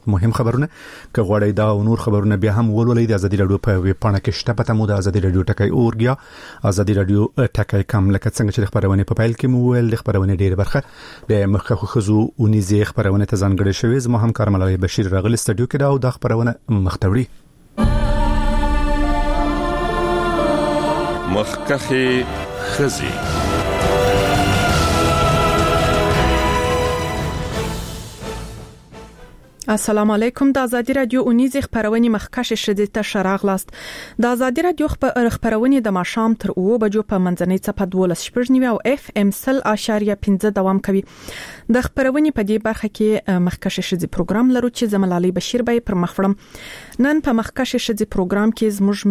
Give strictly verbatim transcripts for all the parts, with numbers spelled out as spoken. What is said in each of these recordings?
مهم خبرونه که غوړی دا او نور خبرونه بیا هم ولولئ. د ازادي رادیو په ویب پاڼه کې شته، پته مو د ازادي رادیو ټکی اورګیا ازادي رادیو ټکی کم، لکه څنګه چې خبرونه په فایل کې مو ویل د خبرونه ډیره برخه د مخکخو خزو اونیزه خبرونه ته ځانګړې شوې. زما هم کارملای بشیر راغلی استودیو کې دا او د خبرونه مختوري مخکخي خزي. السلام علیکم. د ازادي رادیو اونیزه خبرونه مخکشه شدي ته شراغلاست. د ازادي رادیو خبرونه د ماشام تر او بجو په منځنۍ صفه دولس شپږ او اف ام سل اشاریه پنځه دوام کوي. د خبرونه په دې برخه کې مخکشه شدي پروګرام لرو چې زملالي بشیر به پر مخفرم. نن په مخکشه شدي پروګرام کې زموږ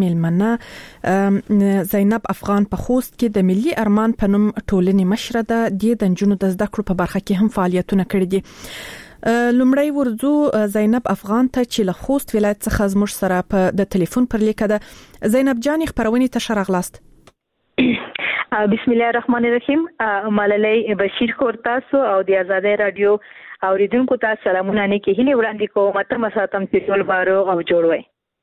میلمنه زینب افغان په خوست کې د ملي ارمان په نوم ټولنې مشره ده. د دنجونو د زده کړو په برخه کې هم فعالیتونه کړي دي. لومړی ورځو زینب افغان ته چې له خوست ولایت څخه زموږ سره په د ټلیفون پر لیکه ده. زینب جان خبرونه ته شراغلاست. بسم الله الرحمن الرحیم. ملالۍ بشیر خور تاسو او د ازادي رادیو اوریدونکو ته سلامونه نه کې هلي وړاندې کوم. ته مساتم چې ټول بارو او جوړوي.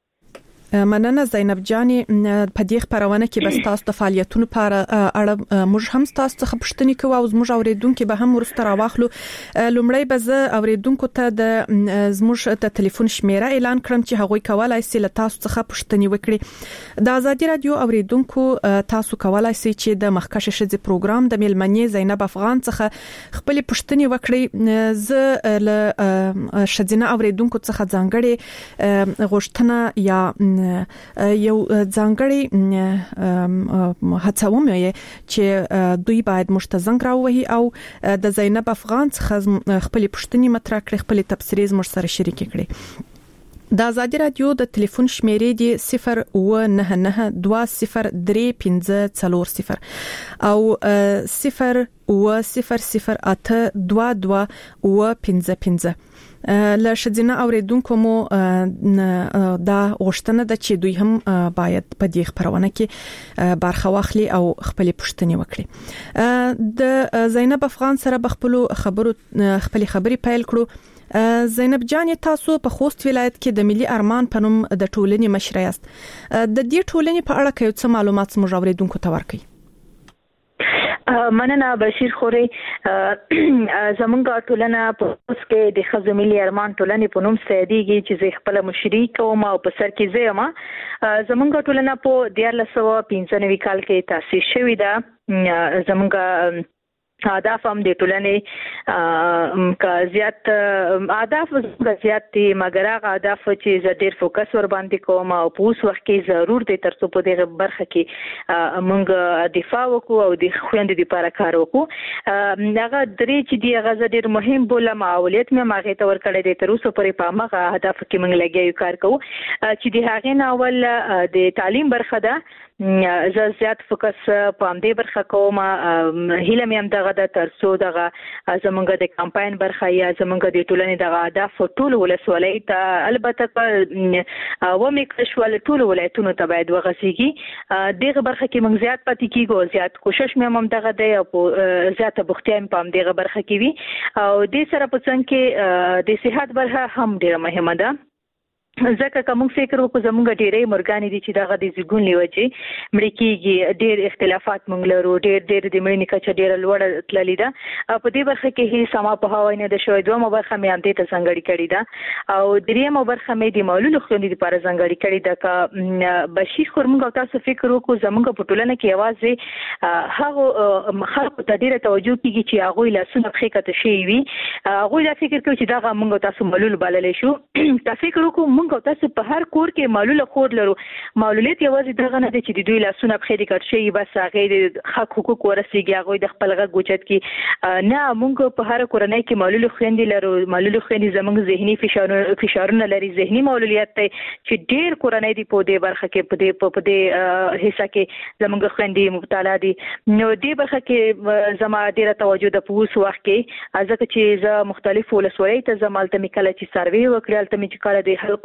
مننه زینب جانی. په دې خبرونه کې بس تاسو د فعالیتونو لپاره اړه موږ هم تاسو څخه پوښتنه کوو او زموږ اوریدونکو به هم ورسته راوخلو. لومړی به زه اوریدونکو ته د زموږ د ټلیفون شمیره اعلان کړم چې هغوی کولای شي له تاسو څخه پوښتنه وکړي. د ازادي رادیو اوریدونکو تاسو کولای شئ چې د مخکشه شدي پروګرام د میلمنې زینب افغان څخه خپل پوښتنه وکړي. زه له شدینه اوریدونکو څخه ځانګړي غوښتنه یا یو ځانګړي هڅوم یې چې دوی باید مشتزنګ راووهي او د زینب افغان څخه خپل پوښتنې مطرح کړي، خپل تبصرې زموږ سره شریک کړي. د ازادي رادیو د ټلیفون شمیرې دی صفر و نه نه دوه صفر درې پنځه څلور صفر او صفر و صفر صفر اته دوه دوه و پنځه پنځه. له شدینه اوریدونکو مو دا غوښتنه ده چې دوی هم باید په دې خبرونه کې برخه واخلي او خپل پوښتنې وکړي. د زینب افغان سره بخپلو خبرو خپل خبري پیل کړو. زینب جان تاسو په خوست ولایت کې د ملي ارمان په نوم د ټولنې مشره یاست. د دې ټولنې په اړه کوم څه معلومات موږ اوریدونکو ته ورکړئ. مننه بشیر خوري. زمونږ ټولنه په اوس کې د خزو ملي ارمان ټولنې په نوم سیدیږي چې زه خپل مشري کوم او په سر کې زه ما زمونږ ټولنه په دیارلس سوه پنځه نوي کال کې تاسیس شوې ده. زمونږ اهداف هم د ټولنې کا زیات اهداف زیات دي، مګر هغه اهداف چې زه ډېر فوکس ور باندې کوم او په اوس وخت کې ضرور دي ترڅو په دغه برخه کې موږ دفاع وکړو او د خويندې لپاره کار وکړو. هغه درې چې دی هغه ډېر مهم بوله معاولت مې ماغه ته ور کړی دي. تر اوسه پورې په هغه اهداف کې موږ لګیو کار کوو چې د هغه ناول د تعلیم برخه ده. زه زیات فوکس په همدې برخه کوم. هیله مې هم دغه د ترڅو دغه زمونږ د کمپاین برخه یا زمونږ د ټولنې دغه اهداف ټول ولسوالۍ ته البته و مې کښول ټول ولایتونو ته باید وغسیږي. دغه برخه کې موږ زیات پاتې کیږو، زیات کوشش مې هم دغه دی او زیاته بوختیا هم په دغه برخه کې وي او د سره په څنګ کې د صحت برخه هم ډیره مهمه ده. ځکه کوم فکر وکړو زموږ ډېرې مرګانې دي چې دغه د زګون لیوجي مړ کېږي. ډېر اختلافات موږ لرو، ډېر ډېر د مړینې کچه ډېره لوړه تللې ده. په دې برخه کې هیڅ سما په هوا نه ده شوې. دومره برخه مې هم دې ته ځانګړې کړې ده او دریمه برخه مې د معلولو خويندو لپاره ځانګړې کړې ده. که بشیر خور موږ تاسو فکر وکړو زموږ په ټولنه کې یوازې هغه خلکو ته ډېره توجه کیږي چې هغه لاسونه پخې کته شي وي. هغه دا فکر کوي چې دغه موږ تاسو معلول بللې شو. تاسو فکر وکړو موږ تاسو په هر کور کې معلوله خور لرو. معلولیت یوازې دغه نه دی چې د دوی لاسونه په خېری کټ شي بس هغه د حق حقوق ورسیږي، هغه د خپل غږ اوچت کی نه. موږ په هر کورنۍ کې معلوله خويندې لرو. معلوله خويندې زموږ ذهني فشارونه فشارونه لري، ذهني معلولیت ته چې ډېر کورنۍ دی په دې برخه کې په دې په دې حصہ کې زموږ خويندې مبتلا دي. نو دې برخه کې زما ډېره توجه د پوس وخت کې ځکه چې زه مختلف ولسوالۍ ته زمالته میکاله چې سروي وکړل ته چې کار د خلکو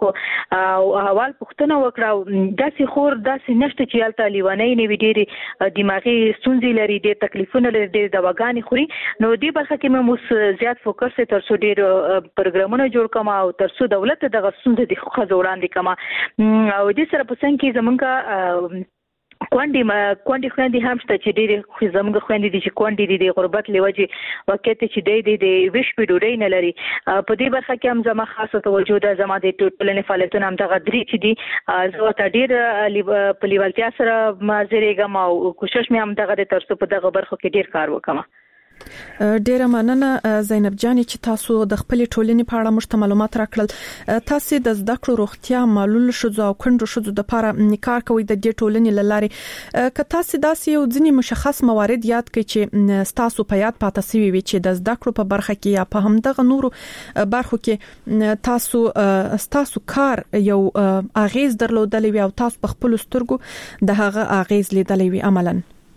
کو او حوال پښتنه وکړه داسې خور داسې نشته چې یالته لیوانې نه وي ډېری دماغي ستونزې لري ډېر تکلیفونه لري ډېر دواګانې خوري نو دې برخه کې مې اوس زیات فوکس تر څو ډېر پروګرامونه جوړ کړم او تر څو دولت دغه ستونزې د خځو وړاندې کړم او دې سره په څنګه کې زمونږه کوندې ما کوندې خويندې هم شته چې ډېر زموږ خويندې دي چې کوندې دي غربت لوجي وکړي چې د دې ویش په ډوډۍ نه لري په دې برخه کې هم زما خاصه توجه ده زما د ټولنې فعالیتونه هم دغه درې چې دي زه ته ډېر په لیوالتیا سره مازریږم او کوشش مې هم دغه د ترڅو په دغه برخه کې ډېر کار وکم ډیره مننه زینب جان چې تاسو د خپل ټولنې په اړه مشته معلومات راکړل تاسو د زده کړو روغتیا معلول شوزو او کندو شوزو د لپاره کار کوي د دې ټولنې لاره که تاسو داسې یو ځینی مشخص موارد یاد کړئ چې تاسو په یاد پاتې سوي وي چې د زده کړو په برخه کې یا په همدغه نورو برخو کې تاسو تاسو کار یو اغیز درلودلی وي او تاسو په خپل سترګو د هغه اغیز لیدلی وي عملاً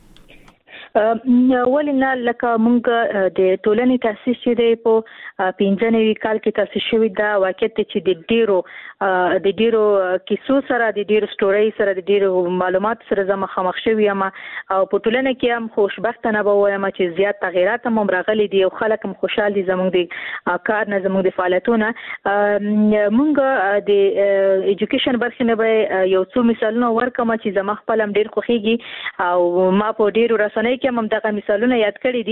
ولنه لکه مونږ د ټولنې تاسیس چې دی په پنځنوي کال کې تاسیس شوی دا واقعیت چې د ډیرو د ډیرو کیسو سره د ډیرو سټوري سره د ډیرو معلومات سره زما خامخ شوی یم او په ټولنه کې هم خوشبخته نه وایم چې زیات تغیرات هم راغلي دي او خلک هم خوشاله دي زموږ د کار نه زموږ د فعالیتونو مونږ د ایجوکیشن برخه نه به یو څو مثالونه ورکوم چې زما خپل هم ډیر خوخيږي او ما په ډیرو رسنۍ کې هم دغه مثالونه یاد کړی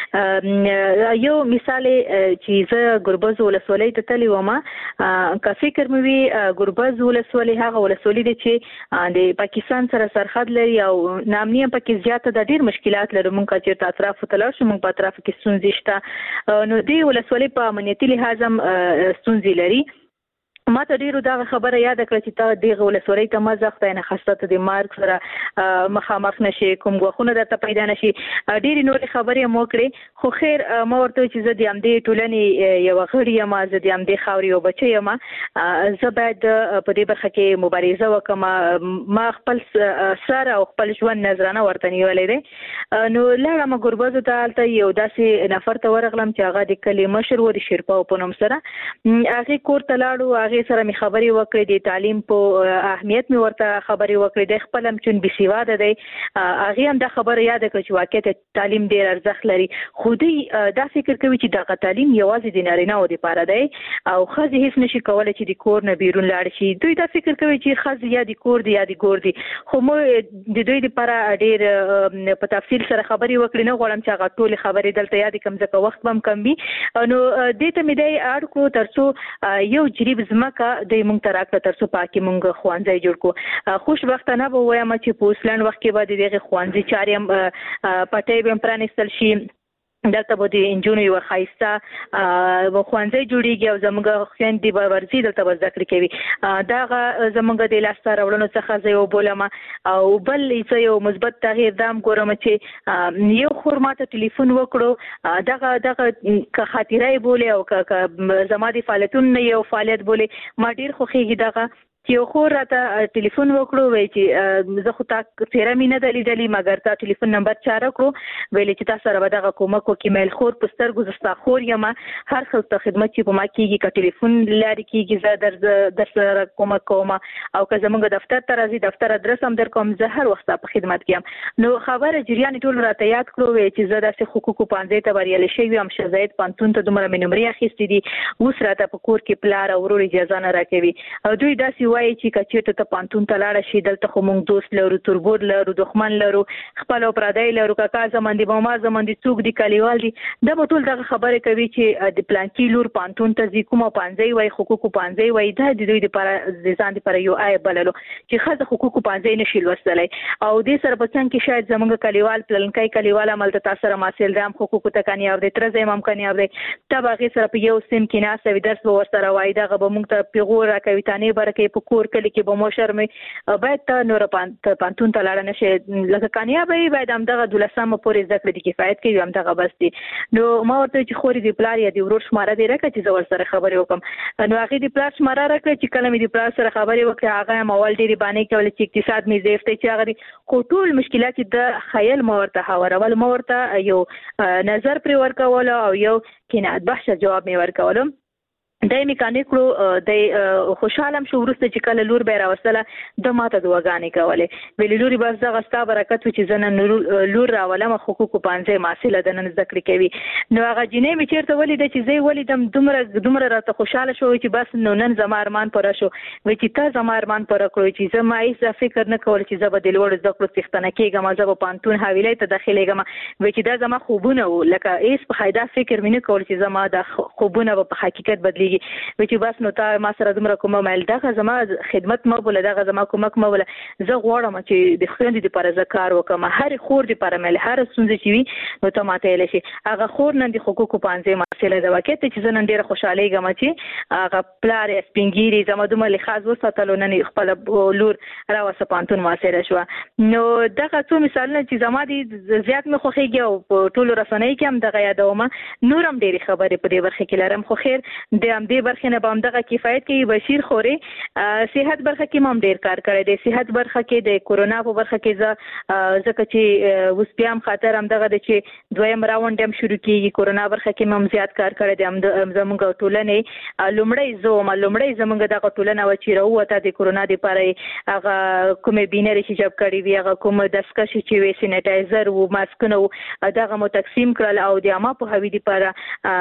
دي یو مثال چې زه ګربز ولسوالۍ ته تللی وم که فکر مې وي ګربز ولسوالۍ هغه ولسوالۍ ده چې د پاکستان سره سرحد لري او نامنی هم پکې زیاته د ډیر مشکلات لري مونږ چې اطراف ته لاړ شو مونږ په اطراف کې ستونزې شته نو دې ولسوالۍ په امنیتي لحاظ هم ستونزې لري ما ته ډیرو دا خبره یاد کړه چې تا دغه ولسوالۍ ته مزخ ته نه خاصه د مارک سره مخامخ نشي کوم غوښونه درته پیدا نشي ډیرې نور خبرې مو کړې خو خیر ما ورته چې زه د امدې ټولنې یو غړی یم زه د امدې خاوري او بچی یم زه باید په دې برخه کې مبارزه وکم ما خپل سره او خپل ژوند نظرانه ورته نیولې ده نو لږه ما ګربزو ته الته یو داسې نفر ته ورغلم چې هغه د کلی مشر و د شیرپا په نوم سره هغه کور ته لاړو سره می خبري وکړې د تعلیم په اهمیت می ورته خبري وکړې د خپل هم چون بسیواده دی هغه هم د خبره یاد کړ چې واقعیت تعلیم ډیر ارزښت لري خو دې دا فکر کوي چې دغه تعلیم یوازې د نارینه او د پاره دی او خځې هیڅ نشي کولای چې د کور نه بیرون لاړ شي دوی دا فکر کوي چې خځې یا د کور دی یا د ګور دی خو مو د دوی لپاره ډیر په تفصیل سره خبري وکړې نه غواړم چې هغه ټول خبرې دلته یاد کم ځکه وخت هم کم وي نو دې ته مې دی اړکو ترڅو یو جریب زما کا د مونږ تراکه ترڅو پاکي مونږ خوانځي جوړ کو خوشبختانه به وایم چې په اوسلند وخت کې به دغه خوانځي چاریم پټي به پرانستل شي دلته به د انجونو یو خایسته و خوانځي جوړیږي او زموږ خويندې به ورزي دلته به ذکر کوي دا زموږ د لاسته راوړنو څخه زه یو بولم او بل یو مثبت تغییر دام ګورم چې یو خور ماته ټلیفون وکړو دغه دغه خاطره بوله او زما د فعالیتونو یو فعالیت بوله ما ډیر خوخیږي دغه چې یو خور راته ټلیفون وکړو وای چې زه خو تا تیرې مینه د لیدلې مګر تا ټلیفون نمبر چاره کړو ویلې چې تاسو سره به دغه کومک وکړي مېل خور پستر گزستا خور یم هر څه ته خدمت چې په ما کېږي ک ټلیفون لاري کېږي زه در در سره کومک کوم او که زموږ دفتر ته راځي دفتر ادرس هم در کوم زه هر وخت په خدمت کې نو خبره جریان ټول راته یاد کړو وای چې زه د حقوقو پانځه ته بریالي شوی هم شزاید پانتون ته دومره منمري اخیستې دي اوس راته په کور کې پلار او ورور اجازه نه راکوي او دوی داسې وایي چې کچېټه ته پانتون ته لاړ شي دلته خو مونږ دوست لرو تربور لرو دښمن لرو خپل پردای لرو کاکا زمون دي ماما زمون دي څوک دي کلیوال دي دا به ټول دغه خبره کوي چې د پلانکی لور پانتون ته ځي کومه پانځي وای حقوقو پانځي وای دا د دوی لپاره د ځان لپاره یو آی بللو چې خاصه حقوقو پانځي نشي لوستلای او د سره په څنګه کې شاید زمونږ کلیوال پلانکای کلیوال عمل ته تاسو سره ماسل دام حقوقو ته کامیاب دي تر زې مم کامیاب دي تبه غي سره په یو سیم کې ناسه وي درس ور سره وای دغه به مونږ ته پیغور راکوي تانه برکه په کور کې به مو شرمې باید ته نور پانتون ته لاړ نشي لکه کامیابی باید هم دغه دولسمه پورې ذکر دي کفایت کوي هم دغه بس دي نو ما ورته چې خوري دی پلار یا دی ورور شماره دی راکړه چې زور سره خبرې وکم نو هغه دی پلار شماره راکړه چې کله مې دی پلار سره خبرې وکړه هغه مول دی باندې کول چې اقتصاد مې زیفته چې هغه ټول مشکلات د خیال ما ورته حواله ما ورته یو نظر پر ورکول او یو کینات بحث جواب مې ورکولم دای میکانیک کړو د خوشاله شو ورسته چې کله لور به راوستله د ماته دواګانې کولې ویل لوري بس دغه ستا برکت چې زنه لور راولم حقوق پانځه ماسله د نن ذکر کوي نو هغه جنې می چیرته ولید چې زی ولیدم دومره دومره راته خوشاله شو چې بس نو نن زما ارمان پر شو و چې تا زما ارمان پر کړو چې زما هیڅ فکر نه کول چې زه به د لوړ زده کړو څښتنه کېږم زه به پانتون حویلې ته داخليږم و چې دا زما خوبونه لکه هیڅ په خایدا فکر مې نه کول چې زما د خوبونه په حقیقت بدلی و چې بس نو تا ما سره دومره کومه مل دغه زما خدمت مو بوله دغه زما کومک مو بوله زه غواړم چې د خويندې لپاره زکار وکم هر خور لپاره مل هر سنځ چې وي نو ته ماته لشي هغه خور نن د حقوق پانځه مسله دا وکړه چې زه نن ډیره خوشاله یم چې هغه پلار سپینګيري زما دومره لخواز وساتلو نن خپل لور راوسه پانتون مسله شو نو دغه څو مثالونه چې زما دي زیات مخ خوخيږي او په ټولو رسنۍ کې هم دغه یادومه نورم ډیره خبرې په دې برخه کې لرم خو خیر د دې برخه نه باندې دغه کفایت کوي بشیر خوري صحت برخه کې مم ډیر کار کړی دی صحت برخه کې د کورونا په برخه کې ز زکه چې اوس بیا هم خاطر هم دغه د چې دویم راوند هم شروع کیږي کورونا برخه کې مم زیات کار کړی دی هم زموږ ټولنې لومړی زو ما لومړی زموږ دغه ټولنه و چې راوته د کورونا لپاره هغه کومه بینری چې جوړ کړی وی هغه کوم دسکشي چې وی سینیټایزر او ماسک نو دغه مو تقسیم کړل او د عامه په هوی لپاره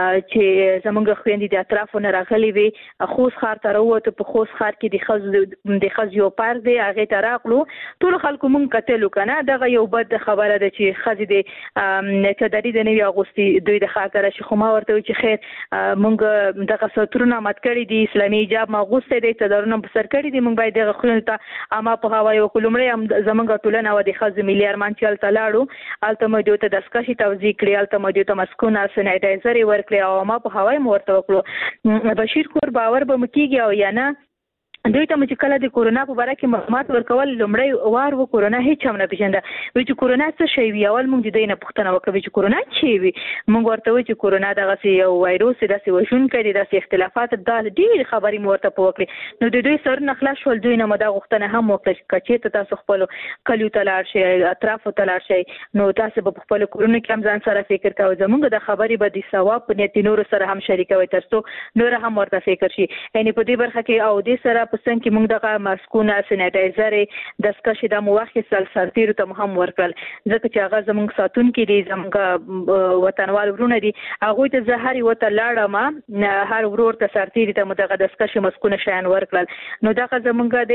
چې زموږ خويندې د اطرافونه راغلي وي خوست خار ته وروته په خوست خار کې د خز د خز یو پار دی هغه ته راغلو ټول خلکو مونږ کتلو کنه دغه یو بد خبره ده چې خز دی چې د دې د نوي اغوستي دوی د خاطر شي خو ما ورته چې خیر مونږ دغه سترونه مات کړی دی اسلامي حجاب ما غوسته دی ته درونه په سر کړی دی مونږ باید دغه خلونو ته اما په هوا یو کلمړی هم زمونږ ټولنه و د خز ملي ارمان چل تلاړو الته مو دوی ته دسکشي توزیع کړی الته مو دوی ته مسکونه سینیټایزر ورکړي او ما په هوا مو ورته وکړو بشیر کور باور به مکیږي او یا نه دوی ته چې کله د کورونا په اړه کې معلومات ورکول لومړی وار و کورونا هیڅ هم نه پیژنده وی چې کورونا څه شی وی اول موږ د دې نه پوښتنه وکړه چې کورونا څه وی موږ ورته وی چې کورونا دغه یو وایروس دی چې وښون کوي د اختلافات د ډېر خبرې مورته پوکړي نو د دوی سر نه خلاص شول دوی نه مده غوښتنه هم وکړه چې ته تاسو خپل کلیو تلار شي اطراف تلار شي نو تاسو په خپل کورونا کې هم ځان سره فکر کوئ زموږ د خبرې به د ثواب په نیت نور سره هم شریکوي ترڅو نور هم ورته فکر شي یعنی په دې برخه کې او دې سره پسند کې موږ دغه ماسکونه سینیټایزر د سکشي د موخه سل سرتیر ته هم ورکړل ځکه چې هغه زموږ ساتون کې دي زموږ وطنوال ورونه دي هغه ته زهري وته لاړم هر ورور ته سرتیر ته مدغه د سکشي ماسکونه شان ورکړل نو دغه زموږ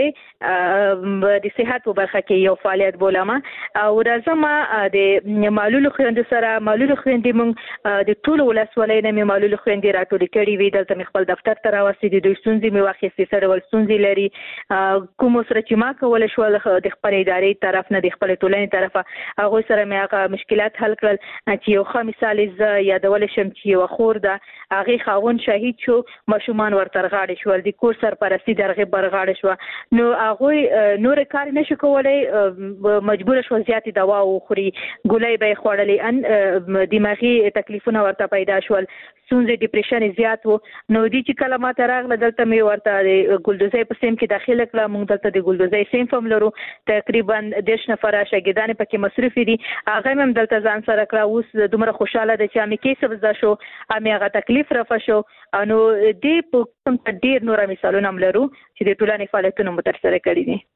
د د صحت په برخه کې یو فعالیت بولم او راځم د معلول خويندو سره معلول خويندې موږ د ټول ولسوالۍ نه معلول خويندې راټول کړي وي دلته خپل دفتر ته راوستي دي دوی ستونزې می واخیستې سره ول ستونزې لري کوم سره چې ما کول شو د خپل ادارې طرف نه د خپل ټولنې طرفه هغه سره مې هغه مشکلات حل کړل چې یو ښه مثال ز یادول شم چې یو خور ده هغه خاون شهید شو مشومان ورترغاړي شو د کور سرپرستی درغه برغاړي شو نو هغه نور کار نشو کولای مجبور شو زیاتې دوا او خوري ګولۍ به خوړلې ان دماغي تکلیفونه ورته پیدا شول سونځي ډیپریشن زیات وو نو دي چې کلمات راغله دلته مې ورته ګلدوزي په سیم کې داخله کړه موږ دلته د ګلدوزي سیم فهم لرو تقریبا دیش نفر شاګردان پکې مصرف دي هغه هم دلته ځان سره کړه اوس دومره خوشاله ده چې امي کې سبزا شو امي هغه تکلیف رافه شو نو دې په کوم ډیر نور مثالونه هم لرو چې د ټولنې فعالیتونو مترسره کړي دي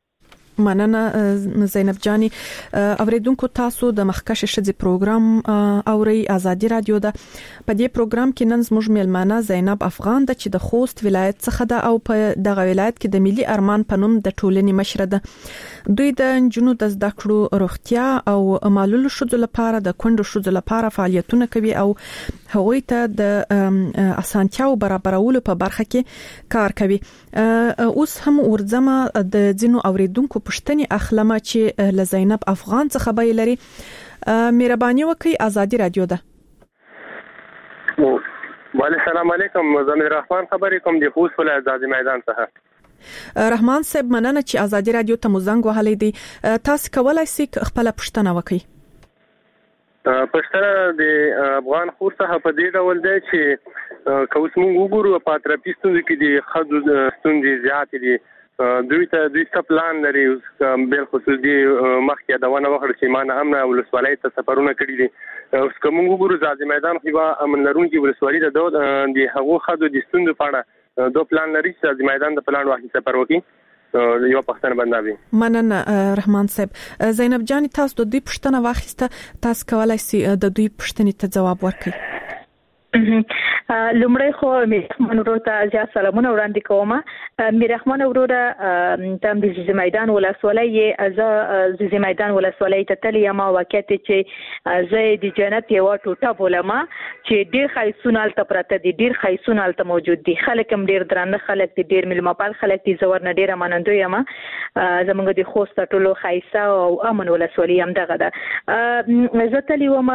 مننه زینب جانی اوریدونکو تاسو د مخکشه شذ پروګرام اوري ازادي رادیو ده په دې پروګرام کې نن زموږ میلمانه زینب افغان ده چې د خوست ولایت څخه ده او په دغه ولایت کې د ملي ارمان په نوم د ټولنې مشره ده دوی د جنونو د زده کړو روغتیا او معلول شذ لپاره د کندو شذ لپاره فعالیتونه کوي او هغوی ته د اسانتیاو برابرولو په برخه کې کار کوي اوس هم ورځم د ځینو اوریدونکو پښتني اخلمه چې ل زینب افغان څخه به لري مهرباني وکړئ ازادي رادیو ده وعلیکم السلام علیکم زمیر رحمان خبرې کوم د خوست ولایت ازادي میدان څخه رحمان صاحب مننه چې ازادي رادیو ته مزنګ وهلې دي تاسو کولای شئ خپل پښتنه وکړئ پښتنه د افغان خور څخه په دې ډول دی چې کوس مونږ وګورو په ترپیستونو کې د خدو ستونزې زیات دي دوی ته دوی څه پلان لري بل خصوص دي مخکې دا ونه وخت چې مان هم نه ولسوالۍ ته سفرونه کړی دي اوس کوم وګورو ځاځي میدان خو امن لرونکي ولسوالۍ د د هغو خدو د ستونزې په اړه دوه پلان لري چې د میدان د پلان واحد سفر وکړي یو پښتنه بندوي. مننه رحمان صاحب. زینب جان تاسو د دوی پښتنه واخیسته، تاسو کولای شئ د دوی پښتنې ته جواب ورکړئ. لومړی خو میرحمان ورور ته زیات سلامونه وړاندې کوم. میرحمان ورور تم د زیزی میدان ولسوالۍ از زیزی میدان ولسوالۍ ته تللی یم، واقعیت چې زه د جنت یو ټوټه بولم چې ډیر خایسونه الته پراته دي، ډیر خایسونه الته موجود دي، خلک هم ډیر درانه خلک دي، ډیر ملمپال خلک دي. زه ورنه ډیره منندوی یم. زمونږ د خوست ټولو خایسه او امن ولسوالۍ هم دغه ده. زه تللی وم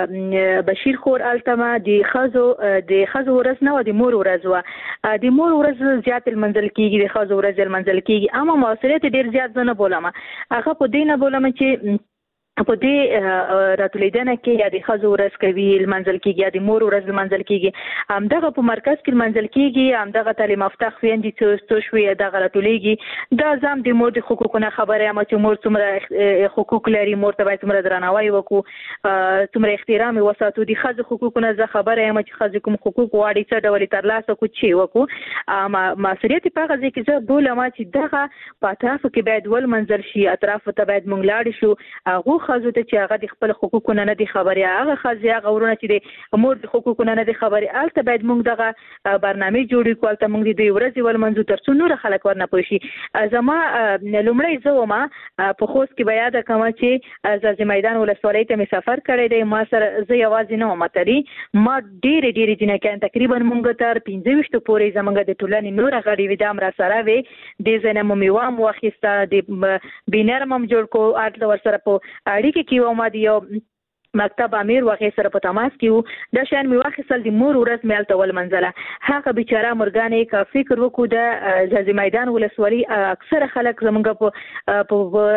بشیر خور الته ما د خزو د خزو ورځ نه و، د مور ورځ و. د مور ورځ زیات المنزل کیږي، د خزو ورځ المنزل کیږي، اما موثریت ډیر زیات نه بولم. هغه په دې نه بولم چې په دې راتلیدنه کې یا د خزو ورځ کوي المنزل کیږي یا د مور ورځ المنزل کیږي، هم دغه په مرکز کې المنزل کیږي، هم دغه تعلیم یافته خويندې چې ستوشوي دغه راتلیږي. دا زم د مور د حقوقونو خبره یم چې مور څومره حقوق لري، مور ته باید څومره درناوی وکړو، څومره احترام وساتو. د خزو حقوقونو زه خبره یم چې خزو کوم حقوق واړي څه ډول ترلاسه کو چی وکړو. اما مسؤلیت په هغه ځکه زه بولم چې دغه په اطراف کې باید ول منزل شي، اطراف ته باید مونږ لاړ شو. هغه خزو ته چې هغه د خپل حقوقونو نه دي خبري، هغه خزي هغه ورونه چې د مور د حقوقونو نه دي خبري، البته باید موږ دغه برنامه جوړی کول ته موږ د ورځې ول منځو ترڅو نور خلک ورنه پوښي. زما لومړی زه ما په خوست کې بیا د کوم چې زازي میدان ولسوالۍ ته مسافر کړی دی، ما سره زه یوازې نه ماتري، ما ډېر ډېر جنکان تقریبا موږ تر پنځه ویشت پورې زمونږ د ټولنې نور غړي وې د امر سره وې د زنه مو میوام واخیسته، د بینرمم جوړ کو اټل ور سره په اړیکه کې و ما دیو مکتب امیر واقع سره په تماس کې وو. د شان می واخیسل د مور ورځ مې الته ول منزله. هغه بیچاره مرګانې کا فکر وکړو د زازي میدان ولسوالۍ اکثر خلک زمونږ په په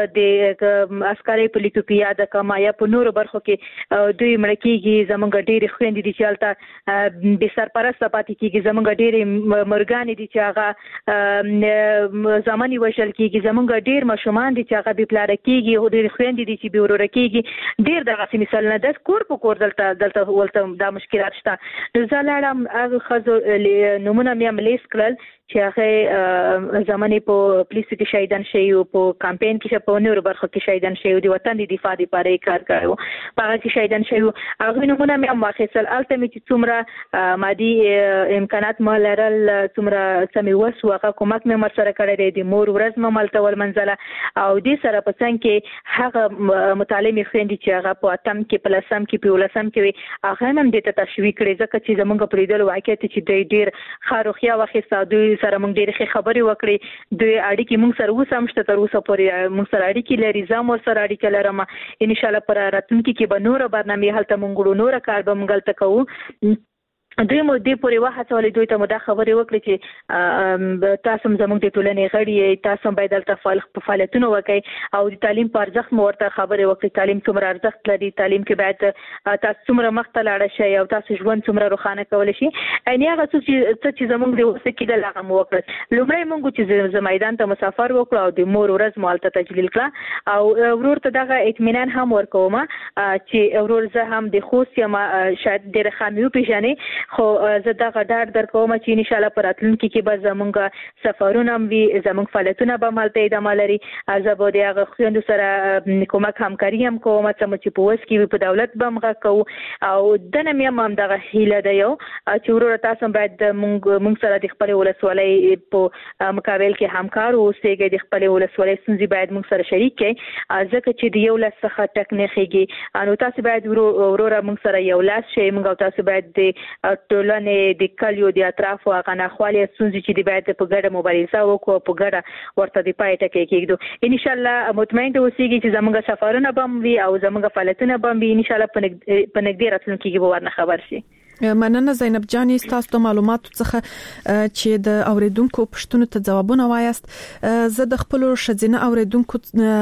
د عسکري پولیسو کې یاد کما یا په نور برخو کې دوی مړکیږي، زمونږ ډېر خويندې دي چې الته به سرپرست پاتې کیږي، زمونږ ډېر مرګانې دي چې هغه زماني وشل کیږي، زمونږ ډېر مشومان دي چې هغه به پلار کیږي، او ډېر خويندې دي چې به ورور کیږي. ډېر دغه مثال نه د کور په کور دلته دلته ولته دا مشکلات شته. نو زلاړم هغه خزو نمونه مې ملیس کړل چې هغه زماني په پولیس کې شهیدان شي او په کمپاین کې په نور برخه کې شهیدان شي او د وطن د دفاع لپاره کار کړو، په هغه کې شهیدان شي. هغه نمونه مې واخیستل الته مې چې څومره مادي امکانات مال لرل، څومره سمې وسو، هغه کومک مې مر سره کړی دی. د مور ورځ مې ملته ول منزله او دې سره په څنګه کې هغه مطالعه خويندې چې هغه په اتم کې په لسم کې په ولسم کې هغه هم دې ته تشویق کړي، ځکه چې زمونږ په لیدل واقعیت چې ډېر ډېر خاروخیا واخیسته، دوی سره موږ ډېر خبرې وکړې، دوی اړیکې موږ سره اوس هم شته، تر اوسه پورې موږ سره اړیکې لري، زم ور سره اړیکې لرم. ان شاء الله پر راتلونکي کې به نور برنامه هلته موږ نور کار به موږ تل کوو. دوی مو دې پورې وهڅولې، دوی ته مو دا خبرې وکړې چې تاسو زموږ د ټولنې غړي، تاسو باید دلته فعالیتونه وکړئ او د تعلیم په ارزښت مو ورته خبرې وکړئ. تعلیم څومره ارزښت لري، تعلیم کې باید تاسو څومره مخته لاړ شئ او تاسو ژوند څومره روښانه کولی شي. ان هغه څه چې زموږ د اوسه کې د هغه مو وکړل. لومړی موږ چې ز میدان ته مسافر وکړو او د مور ورځ مالته تجلیل کړه او ورور ته دغه اطمینان هم ورکوم چې ورور زه هم د خوست یم، شاید ډېر خامیو پیژنې، خو زه دا غډار در کوم چې ان شاء الله پر راتلونکي کې به زمونږ سفرونه هم وي، زمونږ فعالیتونه به مالته ادامه لري. زه به د هغه خویندو سره کومک همکاري هم کوم چې په وس کې په دولت به هم غږ کوو او دنه مې هم دغه هیله ده یو چې ورور تاسو باید مونږ مونږ سره د خپل ولسوالۍ په مقابل کې همکار اوسئ، د خپل ولسوالۍ ستونزې باید مونږ سره شریک کړئ، ځکه چې د یو لاس څخه ټک نه خېږي. نو تاسو باید ورور مونږ سره یو لاس شئ، مونږ تاسو باید د ټولنې د کلیو د اطرافو هغه ناخوالې ستونزې چې د باید په ګډه مبارزه وکړو، په ګډه ورته د پای ټکی کېږدو. ان شاء الله مطمئن اوسئ چې زموږ سفرونه به وي او زموږ فعالیتونه به وي، ان شاء الله په نږدې راتلونکي کې به ورنه خبر شي. مننه زینب جان، تاسو ته معلومات څخه چې د اوریدونکو پښتنو ته جوابونه وایاست. زه د خپل شذینه اوریدونکو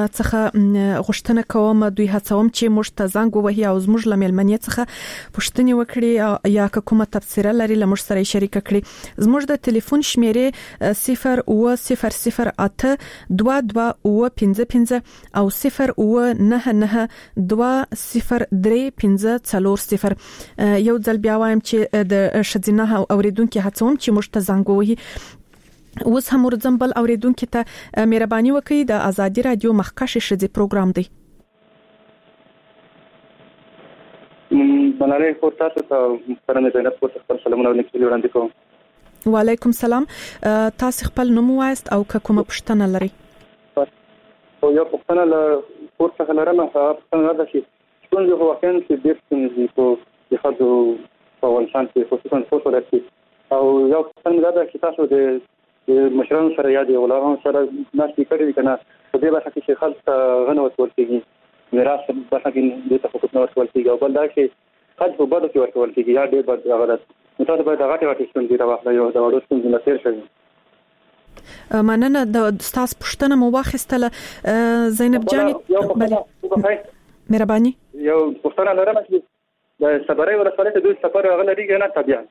څخه غوښتنه کوم دوی هڅوم چې موږ ته زنګ ووهي او زموږ لملمنې څخه پښتني وکړي یا کومه تفسیر لري لمر سره شریک کړي. زموږ د ټلیفون شمیرې صفر او صفر صفر اته دوه دوه او پنځه پنځه او صفر او نه نه دوه صفر درې پنځه څلور صفر. یو ځل بیا وایم چې د شذینه اوریدونکو هڅوم چې موږ ته زنګ ووهي. اوس هم ورځم بل اوریدونکو ته مهرباني وکړئ د ازادي رادیو مخکښ شذې پروګرام دی. مناره خو تاسو ته پرنده زینب کو خپل سلامونه ولیکل وړاندې کوم. وعلیکم سلام. تاسو خپل نوم وایست او کومه پوښتنه لرئ؟ او یو پوښتنه له پورته لرم، هغه پوښتنه ده چې څنګه هو واقعا چې د ستونزې په د خدو په افغانستان کې خصوصا په ټول کې او یو پوښتنه ده چې تاسو د مشرانو سره یا د ولایتونو سره ناشې کړې کنه په دې برخه کې چې خلک غنه ورکول کېږي، میراث په برخه کې د حقوق نه ورکول کېږي او بل دا چې خلک په بده کې ورکول کېږي یا ډېر بد غلط. نو تاسو باید هغه ټاټ ستونزې راوخلئ او دا وړو ستونزې نه تیر شي. مننه. د تاسو پوښتنه مو واخیستله زینب جان. مهرباني. یو پوښتنه لرم چې د صبري ولسوالۍ ته دوی سفر غلري کنه طبيعت.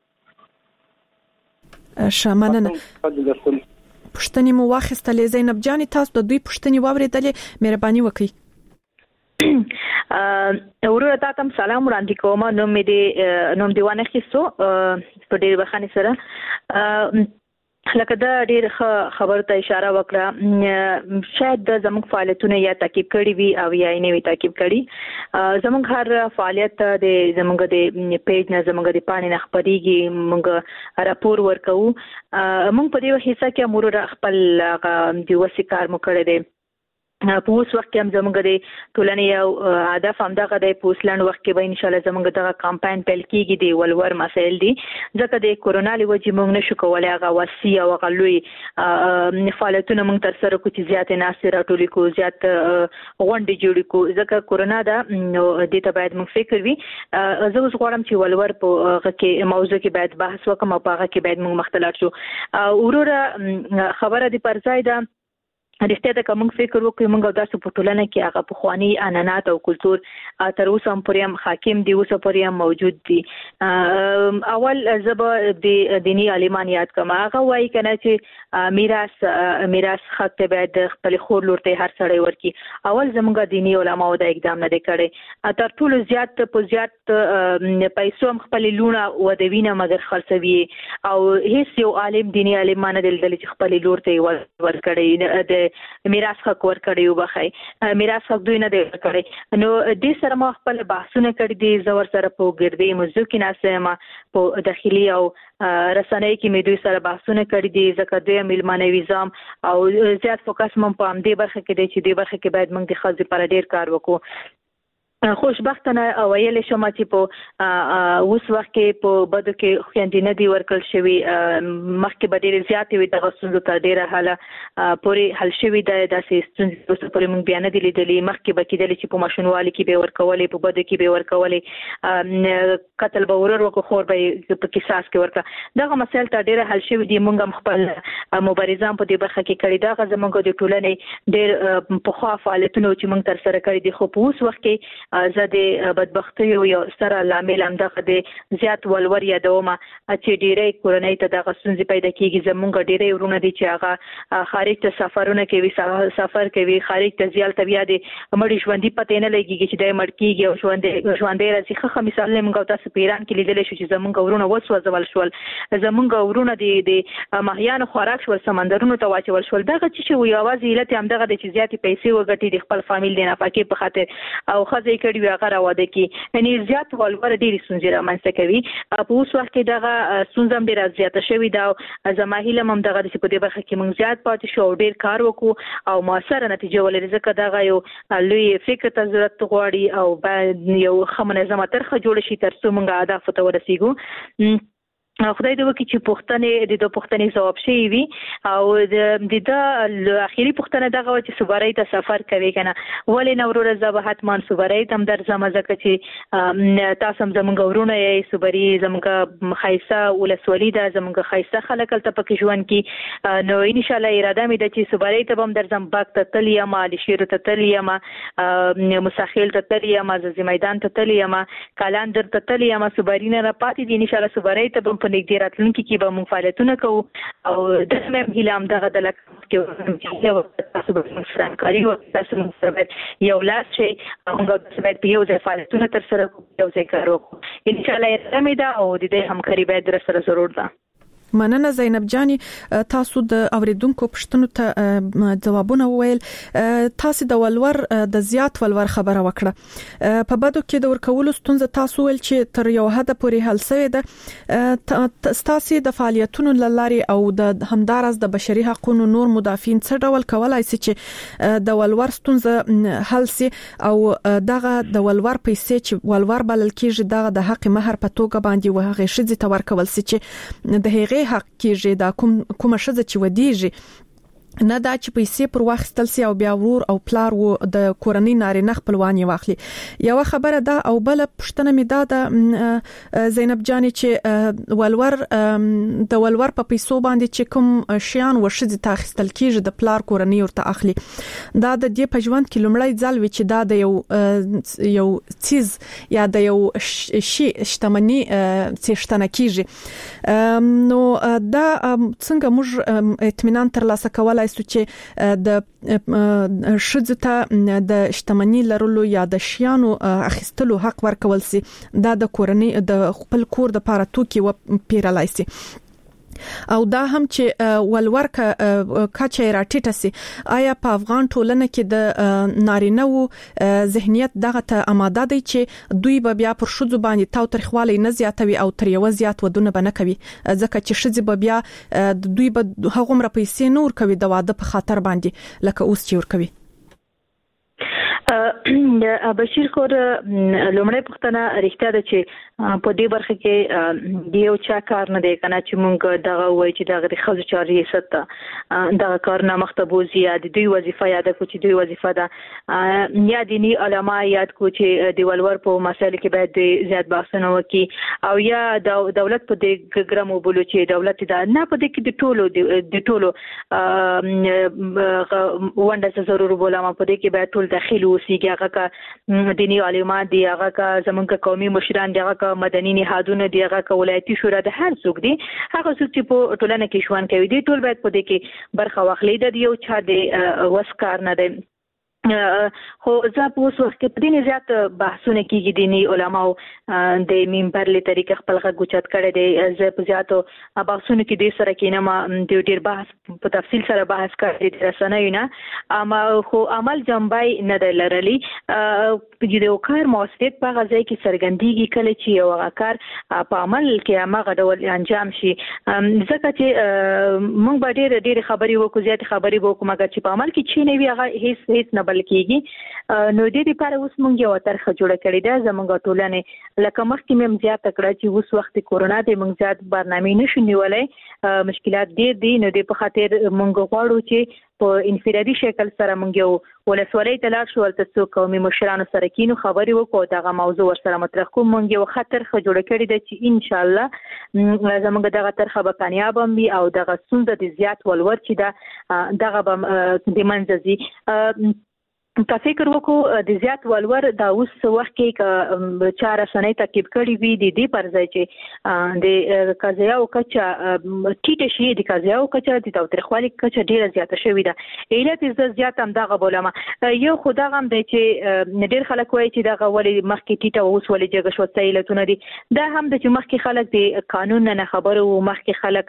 شمننه. پوښتنه مو واخیستله زینب جان، تاسو د دوی پوښتنه واوریدلې، مهرباني وکړئ. ورور ته تاسو سلام وړاندې کوم. نو مې دې نوم دیوانه خېسو په ډېر بخانه سره لکه دا ډېر خبر ته اشاره وکړه. شاید د زموږ فعالیتونه یا تعقیب کړي وي او یا نه وي تعقیب کړي. زموږ هر فعالیت د زموږ د پیج نه زموږ د پانی نه خبريږي، موږ راپور ورکو. موږ په دې حصہ کې امور خپل د وسی کار مو کړی دی. په اوس وخت کې هم زموږ د ټولنې یو هدف همدغه دی. په اوسلند وخت کې به ان شاء الله زموږ دغه کمپاین پیل کیږي د ولور مسایل دي، ځکه د کورونا له وجې موږ نشو کولای هغه وسی او هغه لوی فعالیتونه موږ تر سره کوو چې زیات ناصر راټولي کو، زیات غونډې جوړې کو، ځکه کورونا دا نو د ته باید موږ فکر وي. زه اوس غواړم چې ولور په هغه کې موضوع کې باید بحث وکړم او په هغه کې باید موږ مختلف شو. وروره خبره دی پر ځای ده رښتیا د کوم فکر وکړو موږ داسې په ټولنه کې هغه په خواني عنعنات او کلچر تر اوسه هم پرې هم حاکم دی، اوسه پرې هم موجود دي. اول زب د دینی عالمان یاد کوم، هغه وایي کنه چې میراث میراث حق ته باید خپل خور لور ته هر سړی ورکی. اول زموږ دینی علماو دا اقدام نه کړي، تر ټولو زیات په زیات پیسو هم خپل لونه ودوینه مگر خرڅوي او هیڅ یو عالم دینی عالمان نه دل چې خپل لور ته ور کړي د میراث حق ور کړی وبخای. میراث حق دوی نه دی کړی. نو دې سره ما خپل بحثونه کړی دي، زور سره په ګردې موضوع کې ناسمه په داخلي او رسنۍ کې مې دوی سره بحثونه کړی دي، ځکه دوی ملمانه ویزام او زیات فوکس مم په همدې برخه کې دی چې دې برخه کې باید موږ د خځې پر ډیر کار وکړو. خوشبختانه ویل شم چې په اوس وخت کې په بدو کې خويندې نه دی ورکل شوی، مخکې به ډېر زیات وي د غوښتنو تر ډیره حاله پورې حل شوی د داسې ستونزې په پورې موږ بیان دي لیدلې. مخکې به کېدل چې په ماشوموالي کې به ورکولې، په بدو کې به ورکولې، قتل به ورور وکړو، خور به په قصاص کې ورکړه. دغه مسایل تر ډیره حل شوی دي. موږ هم خپل مبارزان په دې برخه کې کړی. دغه زموږ د ټولنې ډېر په خوا فعالیتونه چې موږ تر سره کړی دي، خو په اوس وخت کې زه د بدبختۍ یو سره لامل همدغه د زیات ولور یادومه چې ډېری کورنۍ ته دغه ستونزې پیدا کېږي. زموږ ډېری ورونه دي چې هغه خارج ته سفرونه کوي، سفر کوي خارج ته، زیالته بیا د مړي ژوندي پته نه لګېږي چې دی مړ کېږي او ژوندی ژوندی راځي. ښه مثالونه موږ تاسو په ایران کې لیدلی شو چې زموږ ورونه وسوځول شول، زموږ ورونه د ماهیانو خوراک شول، سمندرونو ته واچول شول. دغه چې و یوازې علت همدغه د چې زیاتې پیسې وګټي د خپل فامیل د نفقې په خاطر او ښځې کړي وي هغه راواده کړي. یعنې زیات ولور ډېرې ستونزې رامنځته کوي. په اوس وخت کې دغه ستونزه هم ډېره زیاته شوې ده. زما هیله هم همدغه ده چې په دې برخه کې موږ زیات پاتې شو او ډېر کار وکړو او مؤثره نتیجه ولري، ځکه دغه یو لوی فکر ته ضرورت غواړي او باید یو ښه منظمه طرحه جوړه شي تر څو موږ اهدافو ته ورسېږو. خدای دې وکړي چې پوښتنې د دوه پوښتنې ځواب شي وي او د د اخیری پوښتنه دغه و چې صوبرۍ ته سفر کوي کنه ولې نو ورور زه حتما صوبرۍ ته هم درځم، ځکه چې تاسو هم زموږ ورونه یې صوبري زموږ خایسته ولسوالي ده، زموږ خایسته خلک هلته پکې ژوند کوي. نو ان شاء الله اراده مې ده چې صوبرۍ ته به هم درځم، باغ ته تللی یم، علشیر ته تللی یم، مساخیل ته تللی یم، زازي میدان ته تللی یم، کالاندر ته تللی یم. صوبري نه پاتې دي ان شاء الله صوبرۍ ته په نږدې راتلونکي کې به موږ فعالیتونه کوو او د مې هیله همدغه ده لکه کې یو تاسو به څنګه او تاسو سره یو لاس شي موږ د سمې په یو ځای فعالیتونه تر سره کوو یو ځای کارو ان شاء الله یې دا او د دې همکاري به در سره ضرور ده. مننه زینب جانی تاسو د اوریدونکو پښتنو ته ځوابونه وویل. تاسو د ولور د زیات ولور خبره وکړه په بدو کې د ورکولو ستونزه تاسو ول چې تر یو حد پورې حل شوی ده. تاسو د فعالیتونو لاري او د همدارس د بشري حقوقو نور مدافعین څه ډول کولای شي چې د ولور ستونزه حل شي او دغه د ولور پیسې چې ولور بلل کېږي دغه د حق مہر په توګه باندې وهغه شې ته ورکول شي چې د هغه حق کېږي دا کوم کومه شزه چې ودیږي نه دا چې پیسې پر واخستل سي او بیا ورور او پلار وو د کورنۍ نارینه خپلوان یې واخلي. یو خبره ده او بل پښتنه می دا د زینب جانی چې ولور د ولور په پیسو باندې چې کوم شیان ورشي تاخستل کیږي د پلار کورنۍ ورته اخلي. دا د دې په ژوند کې لومړی ځل وی چې دا د یو یو چیز یا د یو شی شتمنی څښتنه کیږي. نو دا څنګه موږ اطمینان ترلاسه کولای سو چې د شذته د شتمنی لرلو یا د شیانو اخیستلو حق ورکول سي دا د کورنۍ د خپل کور د پاره توکي و پیرلای سي او دا هم چې ولور کچې راټیټه سي. آیا په افغان ټولنه کې د نارینه وو ذهنیت دغه ته آماده دی چې دوی به بیا پر شذو باندې تاو ترخوالی نه زیاتوي او تر یو زیات ودونه بنه کوي ځکه چې شذ به بیا دوی به هغه مر پیسې نور کوي د واده په خاطر باندې لکه اوس چې ور کوي. بشیر خور لومړی پښتنه رښتیا ده چې په دې برخه کې د یو چا کار نه دی کنه چې مونږ دغه وایي چې دغه د خزو چاري ست دغه کارنامه مختبوزي یا د دوی وظیفه یاد کو چې دوی وظیفه ده یا دینی علما یاد کو چې د ولور په مسایل کې باید زیات بحثونه وکړي او یا د دولت په دې ګرامو بولو چې دولت دا نه په دې کې د ټولو د ټولو ونده ضرور بولما په دې کې باید ټول داخلي وسیږي هغه کا دینی علما دی هغه کا زمونږ قومي مشران دی هغه کا مدني نهادونه دی هغه کا ولایتي شورا د هر څوک دی هغه څوک چې په ټولنه کې ژوند کوي دی ټول باید په دې کې برخه واخلي د یو چا دی وسکار نه دی. خو زه په اوس وخت کې په دې زیات بحثونه کیږي دینی علماو د منبر له طریقې خپل غږ اوچت کړي دي. زه په زیاتو بحثونو کې د سره کینم د ډیر بحث په تفصیل سره بحث کړي دي رسنۍ نه اما خو عمل جنبای نه د لرلي په دې وکړ موثق په غځای کې سرګندېږي کله چې یو کار په عمل کې هغه ډول انجام شي ځکه چې موږ به ډیر ډیر خبري وکړو زیات خبري وکړو مګر چې په عمل کې چي نه وي هغه هیڅ هیڅ نه کیږي. نو د دې لپاره اوس مونږ یو طرحه جوړه کړې ده زموږ ټولنه لکه مخکې مم زیات کړه چې اوس وخت کورونا د مونږ زیات برنامه نشو نیولای مشکلات ډېر دي نو د په خاطر مونږ غواړو چې په انفرادي شکل سره مونږ یو ولسوالۍ تلاش ول تاسو قومي مشرانو سره کینو خبري وکړو دغه موضوع ورسره مطرح کوم مونږ یو خطر خ جوړ کړی د چې ان شاء الله زموږ دغه طرحه به کامیاب وي او دغه څنګه د زیات ولور چې دا دغه د منځي که فکر وکړو د زیات ولور دا اوس وخت کې چار سنې تکیب کړی وي د دې پر ځای چې د قضیا او کچا ټیټه شي د قضیا او کچا د توترخوالي کچا ډیره زیاته شوې ده علت ز زیات هم دغه بولمه یو خدا غم دی چې ډیر خلک وایي چې دغه ولې مخکې ټیټه اوس ولې جګه شو علتونه دي دا هم د چې مخکې خلک د قانون نه خبرو مخکې خلک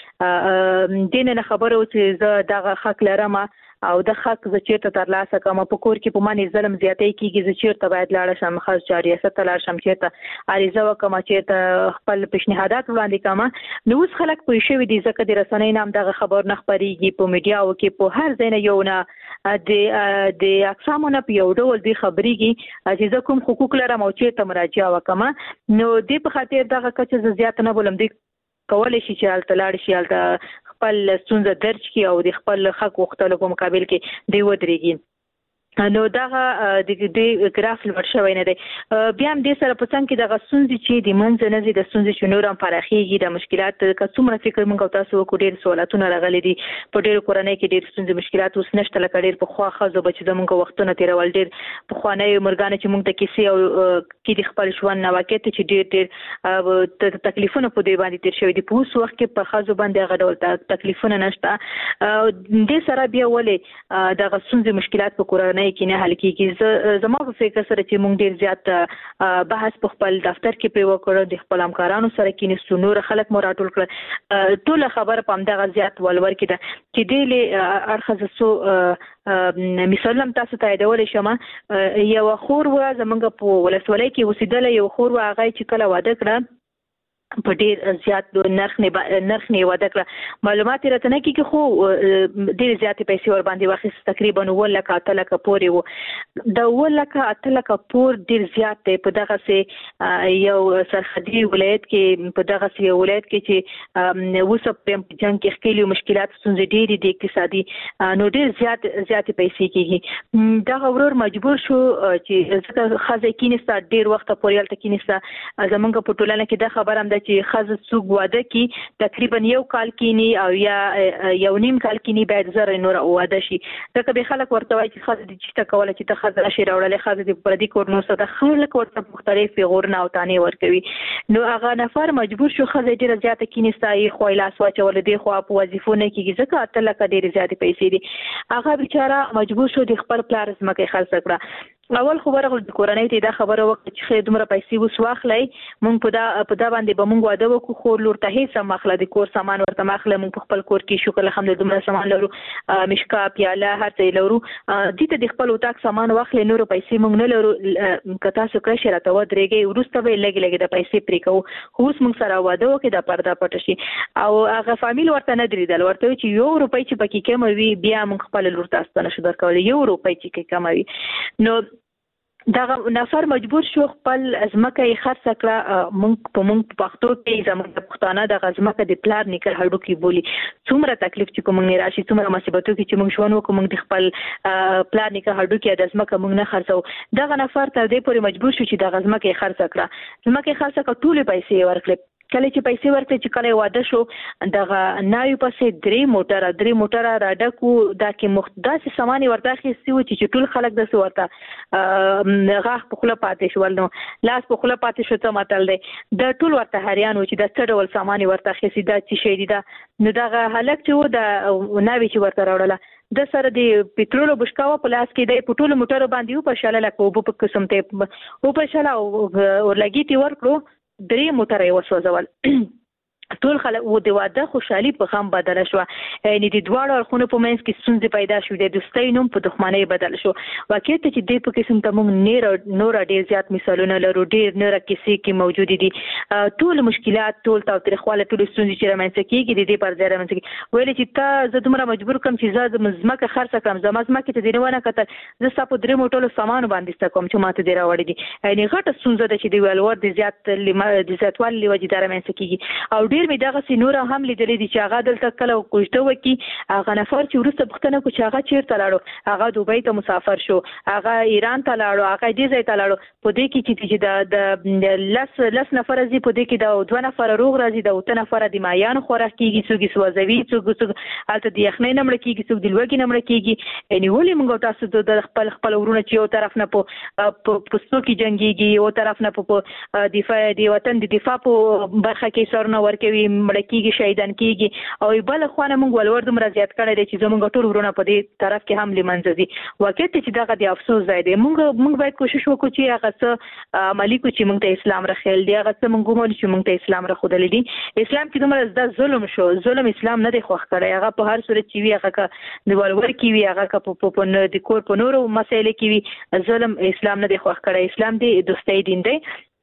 د دین نه خبرو چې زه دغه حق لرم او د حق ز چیرته ترلاسه کوم په کور کې په معنی ظلم زیاتې کیږي ز چیرته باید لاړ شم خاص جاریه ست لاړ شم چیرته عریضه وکم چیرته خپل پیشنهادات وړاندې کوم نو اوس خلک پوه شوي دي ځکه د رسنۍ نام دغه خبر نه خبريږي په میډیا او کې په هر ځای نه یو نه د د اقسامونه په یو ډول دی خبريږي چې زه کوم حقوق لرم او چیرته مراجعه وکم نو د په خاطر دغه کچه زیات نه بولم دي کولای شي چې التلاړ شي الته خپل ستونزه درج کی او د خپل حق وختلو په مقابل کې دی ودرېږي نو دا د دې ګراف لوړ شوی نه دی. بیا هم دې سره په څنګ کې د غسونځي چې د منځ نه دي د سونځي چې نور هم پراخيږي د مشکلات که څومره فکر مونږ تاسو وکړو ډېر سوالاتونه راغلي دي په ډېر کورنۍ کې ډېر سونځي مشکلات اوس نشته لکه ډېر په خوا خزو بچ زمونږ وختونه تیرول ډېر په خوانه مرګانه چې مونږ ته کیسې او کې د خپل ژوند نو واقعیت چې ډېر ډېر تکلیفونه په دې باندې تیر شوی دي په اوس وخت کې په خزو باندې هغه ډول تکلیفونه نشته. دې سره بیا ولې د غسونځي مشکلات په کورنۍ کې نه حل کیږي. زما په فکر سره چې مونږ ډیر زیات بحث په خپل دفتر کې پرې وکړو د خپل همکارانو سره کې نسو نور خلک مو راټول کړ ټول خبره په همدغه زیات ولور کې ده چې دې اړخ زسو مثلا تاسو ته یادول شم یو خور و زمونږ په ولسوالۍ کې اوسېدل یو خور و هغه چې کله واده کړه په ډیر زیات نرخ نه نرخ نه واده کړ معلومات راته نه کیږي خو ډیر زیات پیسې ور باندې واخیست تقریبا ول لک اته لک پورې وو د ول لک اته لک پور ډیر زیات په دغه سه یو سرحدي ولایت کې په دغه سه ولایت کې چې وسه په جنگ کې خپل مشکلات ستونزې ډېری دي اقتصادي نو ډیر زیات زیات پیسې کیږي دا غوړ مجبور شو چې ځکه خزه کینسته ډیر وخت پورې الته کینسته زمونږ په ټولنه کې دا خبر هم ده چې خزه څوک واده کی تقریبا یو کال کینی او یا یو نیم کال کینی بعد زره نور واده شي ځکه به خلک ورته وایي چې خزه د چټه کوله چې ته خزه شي راوړل خزه د پردي کور نو څه د خلک ورته مختلف غورنه او تانی ورکوي نو هغه نفر مجبور شو خزه ډیره زیاته کینی سای خو لاس واچول دي خو په وظیفو نه کیږي ځکه اته لکه ډیره زیاته پیسې دي هغه بیچاره مجبور شو د خپل پلار زمکه خرڅ کړه. اول خبره د کورنۍ ته دا خبره وکړه چې دومره پیسې وسواخلای مونږ په دا په دا باندې به مونږ واده وکړو خو لور ته هیڅ مخله د کور سامان ورته مخله مونږ په خپل کور کې شکر الحمدلله دومره سامان لرو مشکا پیاله هر څه لرو دې ته د خپل وتاک سامان واخلې نور پیسې مونږ نه لرو کته څه کړی شراته و درېږي ورسته به لګي لګي د پیسې پرې کوو خو اوس مونږ سره واده وکړو د پرده پټ شي او هغه فامیل ورته نه درېدل ورته چې یو روپۍ چې پکې کموي بیا مونږ خپل لور ته ستنه شو درکول یو روپۍ چې کموي نو دا نفر مجبور شو خپل ازمکه یې خرڅ کړه مونږ په مونږ په پښتو کې زموږ پښتانه د غزمکه د پلار نیکر هډو کې بولی څومره تکلیف چې کوم نه راشي څومره مصیبتو کې چې مونږ شونه کوم د خپل پلار نیکر هډو کې د ازمکه مونږ نه خرڅو دا نفر تر دې پورې مجبور شو چې د غزمکه یې خرڅ کړه زمکه خرڅ کړه ټول پیسې ورکړي کله چې پیسې ورکړي چې کله واده شو دغه ناوی پسې درې موټر درې موټر راډکو دا کې مخداسي سامان ورته خېسي و چې ټول خلک د سورته غاخ په خله پاتې شو نو لاس په خله پاتې شو ته ماتل دی د ټول ورته هریان و چې د څه ډول سامان ورته خېسي دا چې شي دي دا نو دغه هلک چې و د ناوی چې ورته راوړله د سره د پټرول بشکاوه په لاس کې د پټرول موټر باندې په شاله لکه وب په قسم ته او په شاله ورلګیتی ورکړو درې موټر یې وسوځول ټول خلک و د واده خوشحالي په غم بدل شو یعنی د دواړو اړخونو په منځ کې ستونزې پیدا شو د دوستۍ نوم په دښمنۍ بدل شو واقعیت چې د په قسم ته موږ نور نور ډیر زیات مثالونه لرو ډیر نور کیسې کې موجود دي ټول مشکلات ټول تاوتریخواله ټول ستونزې چې رامنځته کیږي د دې پر ځای رامنځته کیږي ویل چې تا زه دومره مجبور کوم چې زه مزمکه خرڅ کړم زما مزمکه ته دی ونه کتل زه ستاسو درې موټرو سامان باندې ست کوم چې ماته دی راوړی دي یعنی غټه ستونزه ده چې دی ولور د زیات د زیاتوال لوي د رامنځته کیږي او ډیر می دغه سينور هم لیدلې دي چې هغه دلته کله کوشته وکي هغه نفر چې ورسته پښتنه کو چې هغه چیرته لاړو هغه دوبۍ ته مسافر شو هغه ایران ته لاړو هغه دې ځای ته لاړو په دې کې چې د لس لس نفر زی په دې کې د دوه نفر روغ راځي د اوته نفر د مایان خوراک کیږي څوګي سوځوي څوګ څوګ الته د یخنۍ نمړ کیږي څوګ د لوګي نمړ کیږي یعنی ولې موږ تاسو د خپل خپل ورونه چې یو طرف نه په پستو کې جنگيږي یو طرف نه په دفاع دی وطن د دفاع په برخه کې سرونه ورکوي کیږي شهیدان کیږي او بل خوانه مونږ ولور دومره زیات کړی دی چې زمونږ ټول ورونه په دې طرف کې هم لمنځه دي واقعیت چې دغه د افسوس ځای دی مونږ مونږ باید کوشش وکړو چې هغه څه عملی کو چې مونږ ته اسلام راخېل دی هغه څه مونږ مول چې مونږ ته اسلام راخودل دي اسلام کې دومره د ظلم شو ظلم اسلام نه دی خوښ کړی هغه په هر صورت چې وی هغه د ولور کې وی هغه په په د کور په نورو مسایل کې وی ظلم اسلام نه دی خوښ کړی اسلام دی دوستۍ دین دی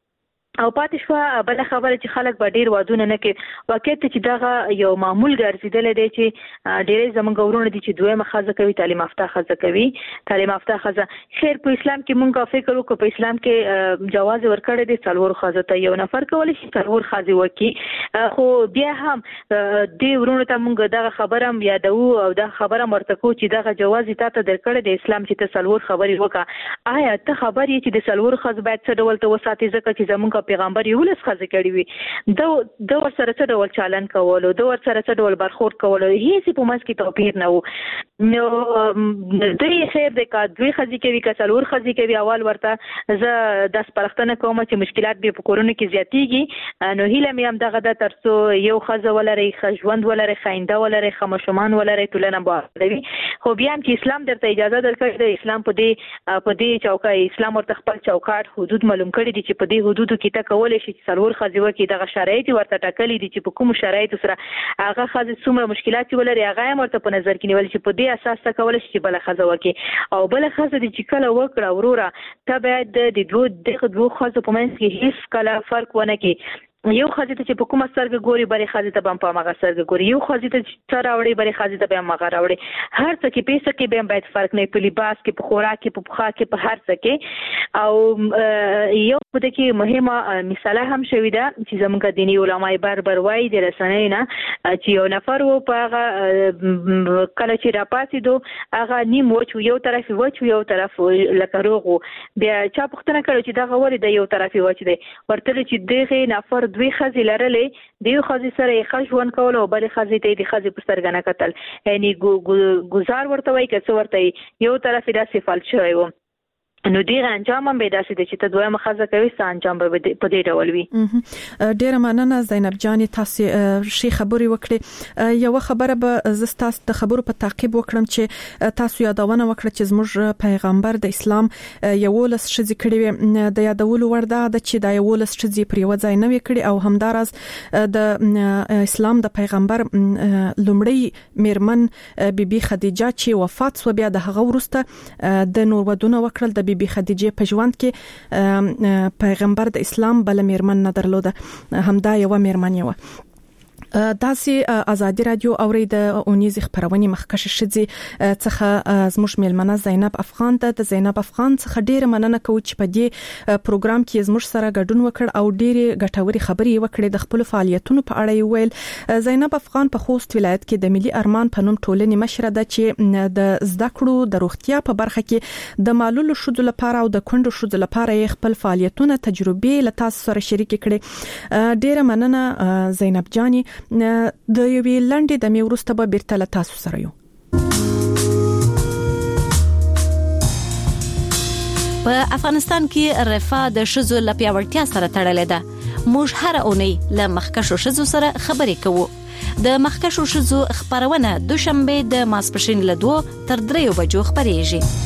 او پاتې شو بل خبره چې خلک به ډیر وادونه نه کوي واقعیت چې دغه یو معمول ګرځیدل دی چې ډیر زمونږ ورونه دي چې دویمه خزه کوي تعلیم یافته خزه کوي تعلیم یافته خزه خیر په اسلام کې مونږه فکر وکړو په اسلام کې جواز ورکړی دی څلور خزه ته یو نفر کولی شي څلور خزه وکي خو بیا هم د ورونه ته مونږ دغه خبره هم یادو او دا خبره مرته کو چې دغه جواز ته درکړی دی اسلام چې ته څلور خبرې وکړه آیا ته خبرې چې د څلور خزه باید څه ډول ته وساتې ځکه چې زمونږ پیغمبر یو لس خزه کړی وي دا د ور سره څه ډول چالن کولو د ور سره څه ډول برخورد کولو هیڅ په ماس کې توپیر نه وو نو دوی خیر د کا دوی خزي کوي کا څلور خزي کوي اول ورته زه د سپارښتنه کوم چې مشکلات به په کورونه کې زیاتېږي نو هیله مې هم دغه د ترسو یو خزه ولري خژوند ولري خاینده ولري خمشمان ولري ټولنه باندې خو بیا هم چې اسلام درته اجازه درکړي د اسلام په دې په دې چوکای اسلام ورته خپل چوکاټ حدود معلوم کړي دي چې په دې حدودو کې تا کولای شي چې څلور خزي وکي دغه شرایط ورته ټاکلي دي چې په کوم شرایط سره هغه خزي څومره مشکلات ولري هغه هم ورته په نظر کې نیول شي په دې اساس تا کولای شي چې بل خزه وکي او بل خزه دي چې کله وکړه وروره ته باید د دوه دغه دوه خزو په منځ کې هیڅ کله فرق ونه کړي یو خزه ته چې په کومه سرګ ګوري بری خزه ته په ماغه سرګ ګوري یو خزه ته چې راوړي بری خزه ته په ماغه راوړي هر څه کې پیسې کې به باید فرق نه په لباس کې په خوراک کې په بخا کې په هر څه کې او یو په دې کې مهمه مثال هم شوې ده چې زموږ دیني علماء بار بار وایي د رسنۍ نه چې یو نفر و په هغه کله چې راپاسې دو هغه نیم وچ یو طرف وچ یو طرف لکه روغ بیا چا پوښتنه کړو چې دا غوړي د یو طرف وچ دی ورته چې دغه نفر دوی خزي لرلې دیو خزي سره خښون کول او بل خزي ته د خزي پر سترګنه کتل یعنی گزار ورته وای که څه ورته یو طرف دا صفال شوی و نو ډیر انجام هم به داسې د چې ته دوه مخزه کوي ست انجام به په دې ډول وي ډیر مننه زینب جان تاسو شي خبري وکړي یو خبره به زستا د خبرو په تعقیب وکړم چې تاسو یادونه وکړه چې زموږ پیغمبر د اسلام یو لس شذ کړي د یادولو ورده د چې د یو لس شذ پر یو ځای نه وکړي او همدارس د اسلام د پیغمبر لومړی میرمن بیبي خدیجه چې وفات سو بیا د هغه ورسته د نور ودونه وکړل د بیبي خدیجه په ژوند کې پیغمبر د اسلام بل میرمن نه درلوده همدا یو میرمن یو داسي ازادي رادیو اورید اونیز خبرونه مخکش شدي څخه زموږ ملمنه زینب افغان د زینب افغان څخه ډیر مننه کوم چې په دې پروګرام کې زموږ سره ګډون وکړ او ډیر ګټوري خبرې وکړې د خپل فعالیتونو په اړه ویل زینب افغان په خوست ولایت کې د ملي ارمان په نوم ټولنې مشره ده چې د زده کړو د روغتیا په برخه کې د معلول شذ لپاره او د کندو شذ لپاره خپل فعالیتونه تجربې له تاسو سره شریک کړي ډیر مننه زینب جانی د یوې لنډې د مې ورسته به بیرته له تاسو سره یو په افغانستان کې رفاه د شذو له پیاوړتیا سره تړلې ده موږ هر اونۍ له مخکشو شذو سره خبرې کوو د مخکشو شذو خبرونه دوشنبه د ماسپښین له دوه تر دریو بجو خبرېږي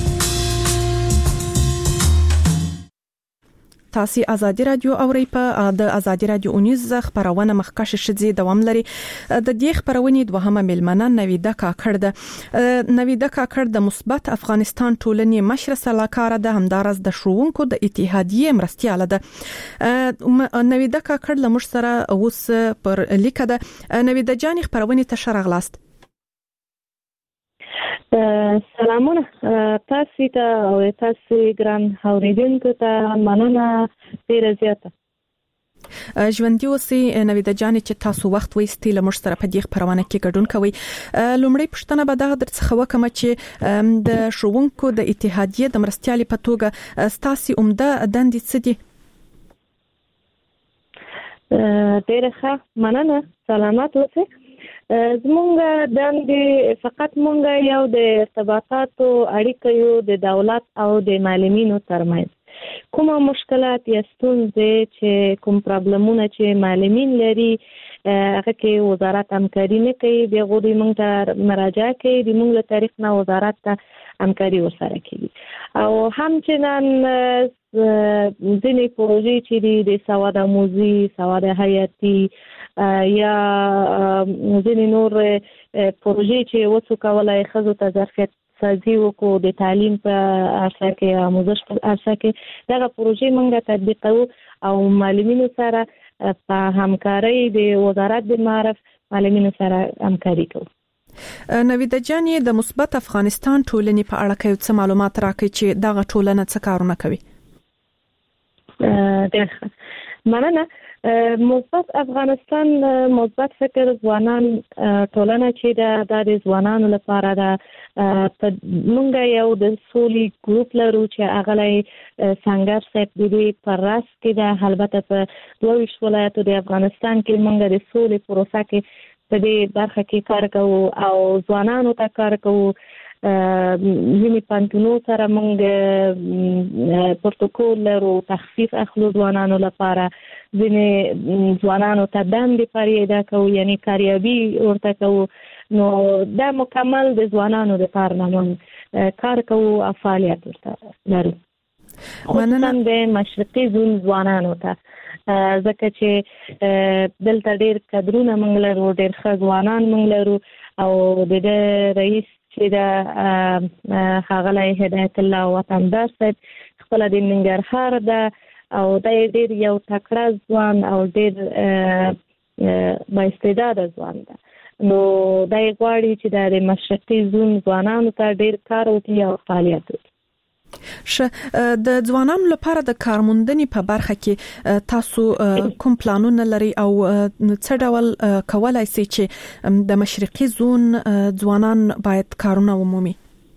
تاسو ازادي رادیو اوري په د ازادي رادیو اونیز خبرونه مخکش شذي دوام لري د دې خبرونه دوهمه ملمنه نویده کاکړ ده نویده کاکړ د مثبت افغانستان ټولنې مشر سلاکار ده همدارس د شروونکو د اتحادیه مرستياله ده نویده کاکړ له مش سره اوس پر لیکه ده نویده جان خبرونه تشرغلاست سلامونه تاسو ته او تاسو ګران اوریدونکو ته مننه ډیره زیاته ژوندۍ اوسې نویده جان چې تاسو وخت وایستې له موږ سره په دې خبرونه کې ګډون کوي لومړی پښتنه به دا در څخه وکم چې د شروونکو د اتحادیه د مرستيالي په توګه ستاسو عمده دندې څه دي ډیره ښه مننه سلامات اوسئ زمونږ دندې فقط مونږ یو د ارتباطاتو اړیکه یو د دولت او د معلمینو ترمنځ کومه مشکلات یا ستونزې چې کوم پرابلمونه چې معلمین لري هغه کې وزارت همکاري نه کوي بیا غوړي مونږ ته مراجعه کوي د مونږ له طریق نه وزارت ته همکاري وسره کوي او همچنان ځینې پروژې چې د سواد آموزي سواد حیاتي یا ځینې نور پروژې چې وڅو کولای خزو ته ظرفیت سازي وکړو د تعلیم په اساس کې آموزش په اساس کې دا پروژې موږ تطبیقو او معلمینو سره په همکاري د وزارت د معارف معلمینو سره همکاري کوو. نویده جان د مثبت افغانستان ټولنې په اړه کوم څه معلومات راکړي چې دغه ټولنه څه کارونه کوي؟ ډېر مننه. مثبت افغانستان مثبت فکر ځوانان ټولنه چې د ځوانانو لپاره د مونږ یو د سولي ګروپ لرو چې هغه لای څنګه سټ دی پر راس کې د البته په دوه ویشت ولایتو د افغانستان کې مونږ د سولي پروسه کې په دې برخه کې کار کوو او ځوانانو ته کار کوو. ځینې پانتونو سره موږ پروتوکول لرو تخفیف اخلو ځوانانو لپاره. ځینې ځوانانو ته دندې پیدا کوو یعنی کاریابي ورته کوو. نو دا مکمل د ځوانانو لپاره موږ کار کوو او فعالیت ورته لرو. خصوصا د مشرقي زون ځوانانو ته ځکه چې دلته ډېر کډرونه موږ لرو ډېر ښه ځوانان موږ لرو او د رئیس چې دا هغه هدایت الله وطندار صاحب خپل د ننګرهار ده او د ډېر یو تکړه ځوان او ډېر با استعداد ځوان ده. نو دا غواړي چې د مشرقي زون ځوانانو ته ډېر کار وکړي او فعالیت وکړي. ش د ځوانانو لپاره د کارموندنې په برخه کې تاسو کوم پلانونه لري او څه ډول کولای شئ چې د مشرقي زون ځوانان باید کارونه ومومي؟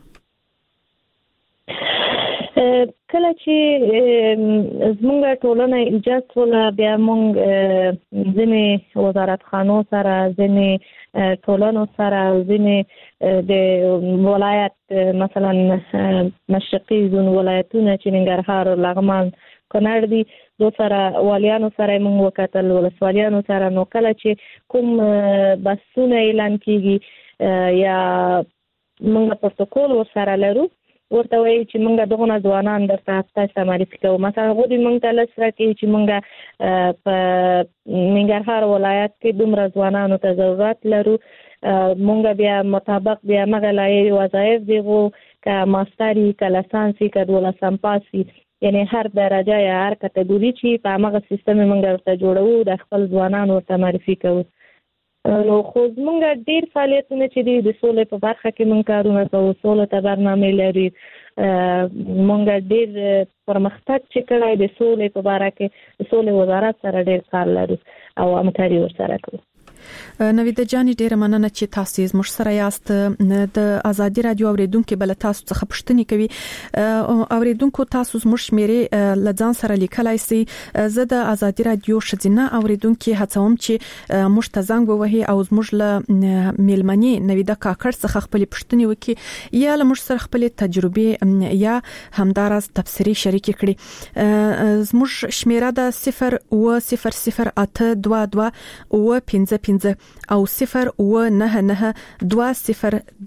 کله چې زموږ ټولنه ایجاد ولا بیا موږ ځینې وزارت خانو سره ځینې ټولنو سره ځینې د ولایت مثلا مشرقي زون ولایتونه چې ننګرهار او لغمان کنړ دي دو سره والیانو سره موږ وکتل ولسوالیانو سره. نو کله چې کوم بسونه اعلان کیږي یا موږ پروتوکول ورسره لرو ورته وایي چې موږ دغه ځوانان درته تاسو معرفي کوو. مثلا غوډي موږ ته لسره کې چې موږ په ننګرهار ولایت کې دومره ځوانانو ته ضرورت لرو. موږ بیا مطابق بیا مغلای وظایف دیغو که ماستری که لسانسی که دولسم پاسی یعنی هر درجه یا هر کټګوري چې په هغه سیستم موږ ورته جوړو د خپل ځوانانو ورته معرفي کوو. نو خو موږ ډیر فعالیتونه چې د سولې په برخه کې موږ کارونه کوو. سولې ته برنامه لري. موږ ډیر پرمختګ چې کړای د سولې په برخه کې د سولې وزارت سره ډیر کار لري او همکاري ورسره کوو. نویده جانی ډیره مننه چې تاسو زموږ سره یاست. د ازادي رادیو اوریدونکو بل تاسو څخه پوښتنه کوي. اوریدونکو تاسو زموږ شمیرې لځان سره لیکلای شئ. زه د ازادي رادیو شذینه اوریدونکو هڅوم چې موږ ته زنګ ووهي او زموږ له میلمنې نویده کاکړ څخه خپل پوښتنه وکړي یا له موږ سره خپل تجربه یا همدارس تفسیری شریک کړي. زموږ شمیره د صفر او صفر صفر اته دوه دوه او پنځه او صفر و نه نه دوه صفر